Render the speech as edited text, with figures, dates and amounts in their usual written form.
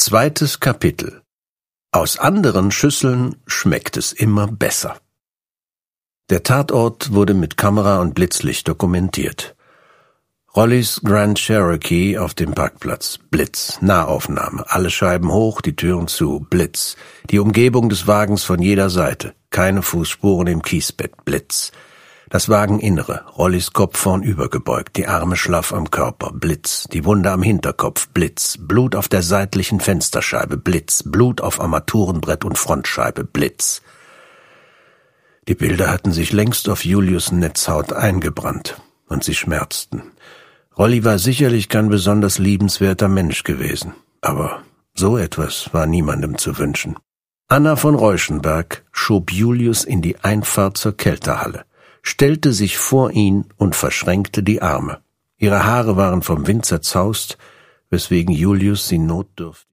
Zweites Kapitel. Aus anderen Schüsseln schmeckt es immer besser. Der Tatort wurde mit Kamera und Blitzlicht dokumentiert. Rollys Grand Cherokee auf dem Parkplatz. Blitz. Nahaufnahme. Alle Scheiben hoch, die Türen zu. Blitz. Die Umgebung des Wagens von jeder Seite. Keine Fußspuren im Kiesbett. Blitz. Das Wageninnere. Rollys Kopf vornüber gebeugt, die Arme schlaff am Körper. Blitz. Die Wunde am Hinterkopf. Blitz. Blut auf der seitlichen Fensterscheibe. Blitz. Blut auf Armaturenbrett und Frontscheibe. Blitz. Die Bilder hatten sich längst auf Julius' Netzhaut eingebrannt, und sie schmerzten. Rolly war sicherlich kein besonders liebenswerter Mensch gewesen, aber so etwas war niemandem zu wünschen. Anna von Reuschenberg schob Julius in die Einfahrt zur Kältehalle, stellte sich vor ihn und verschränkte die Arme. Ihre Haare waren vom Wind zerzaust, weswegen Julius sie notdürftig